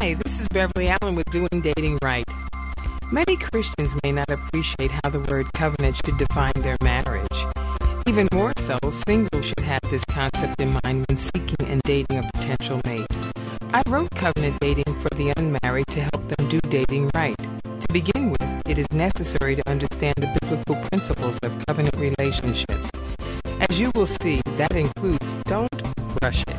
Hi, this is Beverly Allen with Doing Dating Right. Many Christians may not appreciate how the word covenant should define their marriage. Even more so, singles should have this concept in mind when seeking and dating a potential mate. I wrote Covenant Dating for the unmarried to help them do dating right. To begin with, it is necessary to understand the biblical principles of covenant relationships. As you will see, that includes don't rush it.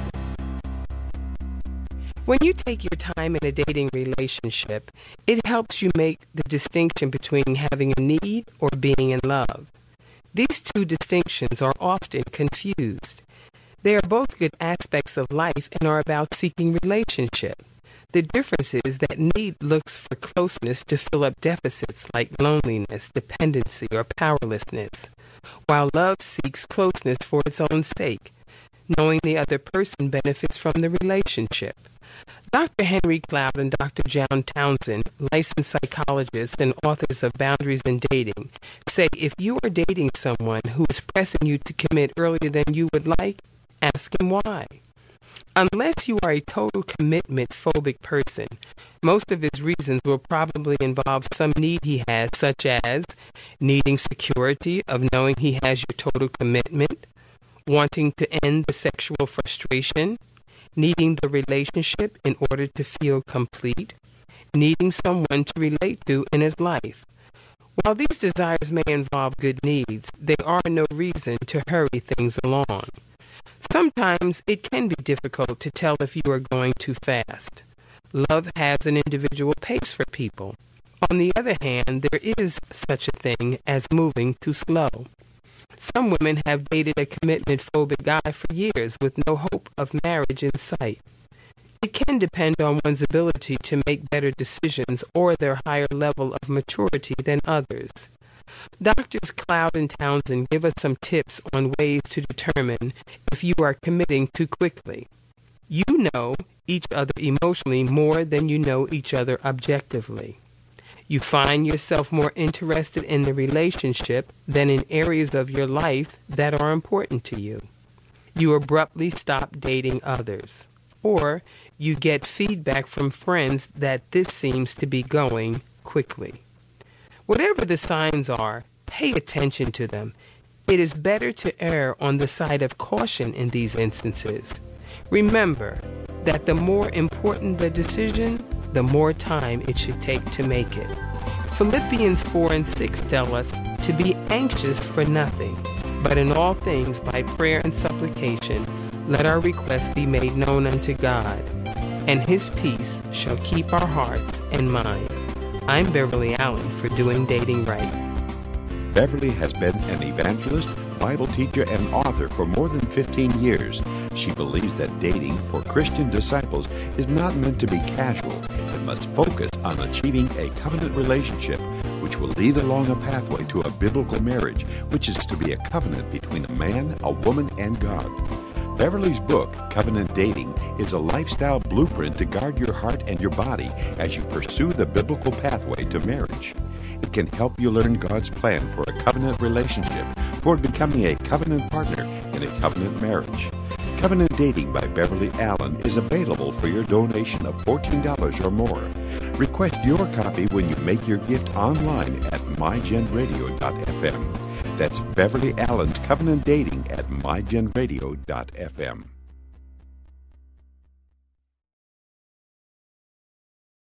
When you take your time in a dating relationship, it helps you make the distinction between having a need or being in love. These two distinctions are often confused. They are both good aspects of life and are about seeking relationship. The difference is that need looks for closeness to fill up deficits like loneliness, dependency, or powerlessness, while love seeks closeness for its own sake, knowing the other person benefits from the relationship. Dr. Henry Cloud and Dr. John Townsend, licensed psychologists and authors of Boundaries in Dating, say if you are dating someone who is pressing you to commit earlier than you would like, ask him why. Unless you are a total commitment-phobic person, most of his reasons will probably involve some need he has, such as needing security of knowing he has your total commitment, wanting to end the sexual frustration, needing the relationship in order to feel complete, needing someone to relate to in his life. While these desires may involve good needs, they are no reason to hurry things along. Sometimes it can be difficult to tell if you are going too fast. Love has an individual pace for people. On the other hand, there is such a thing as moving too slow. Some women have dated a commitment-phobic guy for years with no hope of marriage in sight. It can depend on one's ability to make better decisions or their higher level of maturity than others. Doctors Cloud and Townsend give us some tips on ways to determine if you are committing too quickly. You know each other emotionally more than you know each other objectively. You find yourself more interested in the relationship than in areas of your life that are important to you. You abruptly stop dating others. Or you get feedback from friends that this seems to be going quickly. Whatever the signs are, pay attention to them. It is better to err on the side of caution in these instances. Remember that the more important the decision, the more time it should take to make it. Philippians 4 and 6 tell us to be anxious for nothing, but in all things by prayer and supplication, let our requests be made known unto God, and His peace shall keep our hearts and minds. I'm Beverly Allen for Doing Dating Right. Beverly has been an evangelist, Bible teacher, and author for more than 15 years. She believes that dating for Christian disciples is not meant to be casual. It must focus on achieving a covenant relationship, which will lead along a pathway to a biblical marriage, which is to be a covenant between a man, a woman, and God. Beverly's book, Covenant Dating, is a lifestyle blueprint to guard your heart and your body as you pursue the biblical pathway to marriage. It can help you learn God's plan for a covenant relationship toward becoming a covenant partner in a covenant marriage. Covenant Dating by Beverly Allen is available for your donation of $14 or more. Request your copy when you make your gift online at mygenradio.fm. That's Beverly Allen's Covenant Dating at mygenradio.fm.